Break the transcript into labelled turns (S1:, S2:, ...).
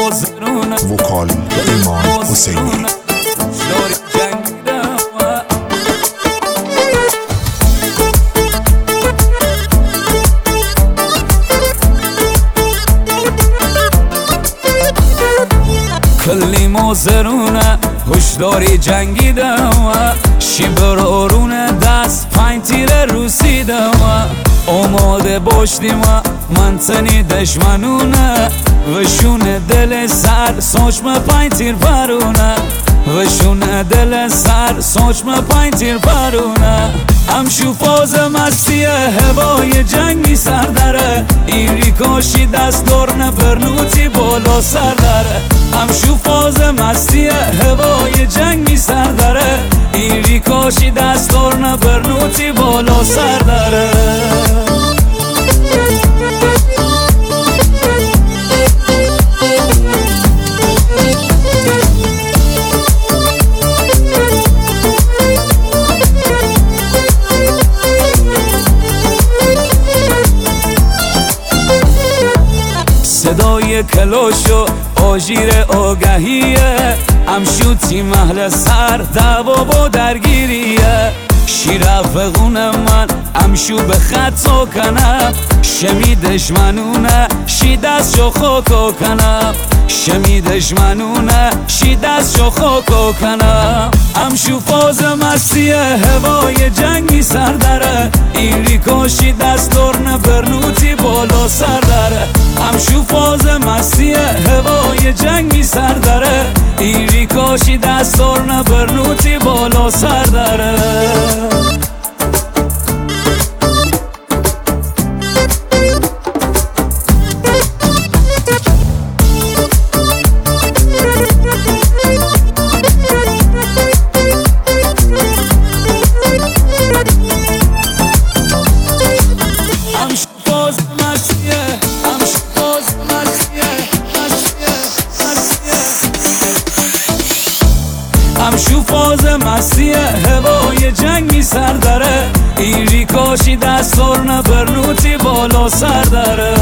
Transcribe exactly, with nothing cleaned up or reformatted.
S1: وکال ایمان حسینی.
S2: کلی موزرونه هشداری جنگیدم شیبر آرونه دست پنج تیر روسیدم آماده باشدیم منتنی دشمنونه وشونه دل سر سوچم پنج تیر پرونه وشونه دل سر سوچم پنج تیر پرونه همشو فاز مستی هوای جنگی سر داره ایری کاشی دست دارنه برنوتی بالا سر داره همشو فاز مستی هوای جنگی سر داره ایری کاشی دست دارنه برنوتی بالا سر داره. صدای کلاش و آژیر آگهیه همشوتی محل سر دعوا و درگیریه شیر افغون من همشو به خطا کنم شمی دشمنونه شی دست شو خاکا کنم شمی دشمنونه شی دست شو خاکا کنم همشو فاز مستی هوای جنگی سر داره ایری کاشی دست دارنه برنوتی بالا سر داره همشو فاز مستی هوای جنگی سر داره ایری کاشی دست دارنه برنوتی بالا سر داره. همشو فاز مستی هوای جنگی سر داره ایری کاشی دست دارنه برنوتی بالا سر داره